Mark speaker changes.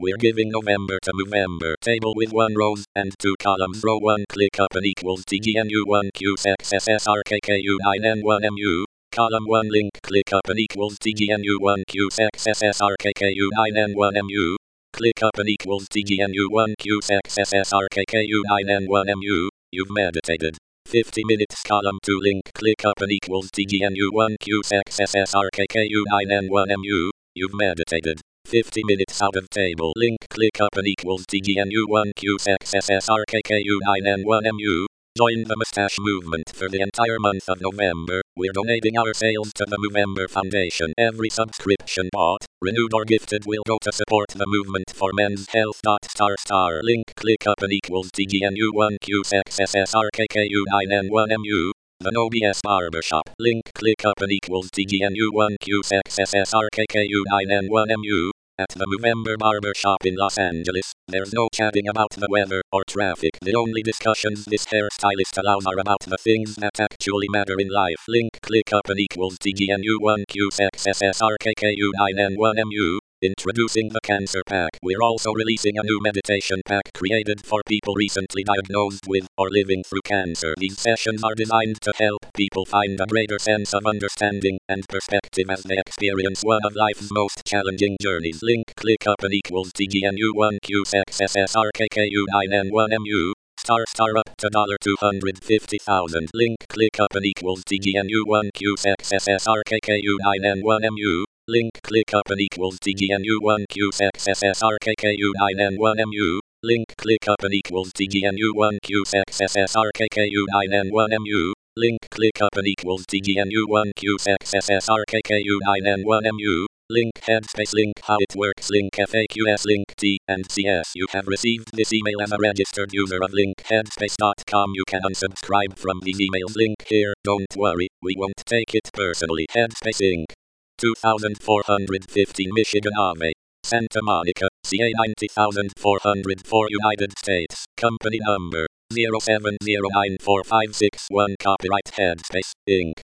Speaker 1: We're giving November to Movember. Table with 1 rows and 2 columns. Row 1 ClickUp equals TGNU1 QSXSSRKKU9N1MU. Column 1 link ClickUp equals TGNU1 QSXSSRKKU9N1MU. ClickUp equals TGNU1 QSXSSRKKU9N1MU. You've meditated. 50 minutes. Column 2 link ClickUp equals TGNU1 QSXSSRKKU9N1MU. You've meditated. 50 minutes out of table. Link ClickUp equals TGNU1 QSXSSRKKU9N1MU. Join the mustache movement for the entire month of November. We're donating our sales to the Movember Foundation. Every subscription bought, renewed or gifted will go to support the movement for men's health. Link ClickUp equals TGNU1 QSXSSRKKU9N1MU. The No BS Barbershop. Link ClickUp equals TGNU1 QSXSSRKKU9N1MU. At the Movember Barbershop in Los Angeles, there's no chatting about the weather or traffic. The only discussions this hairstylist allows are about the things that actually matter in life. Link ClickUp equals TGNU1 QSXSSRKKU9N1MU. Introducing the Cancer Pack. We're also releasing a new meditation pack created for people recently diagnosed with or living through cancer. These sessions are designed to help people find a greater sense of understanding and perspective as they experience one of life's most challenging journeys. Link ClickUp equals TGNU1 QSXSSRKKU9N1MU. Star up to $250,000. Link ClickUp equals TGNU1 QSXSSRKKU9N1MU. Link ClickUp equals TGNU1 QSXSSRKKU9N1MU. Link ClickUp equals TGNU1 QSXSSRKKU9N1MU. Link ClickUp equals TGNU1 QSXSSRKKU9N1MU. Link Headspace. Link How It Works. Link FAQs. Link T and CS. You have received this email as a registered user of linkheadspace.com. You can unsubscribe from these emails. Link here. Don't worry, we won't take it personally. Headspace Inc. 2415 Michigan Ave. Santa Monica, CA 90404 United States. Company number 070945661. Copyright Headspace Inc.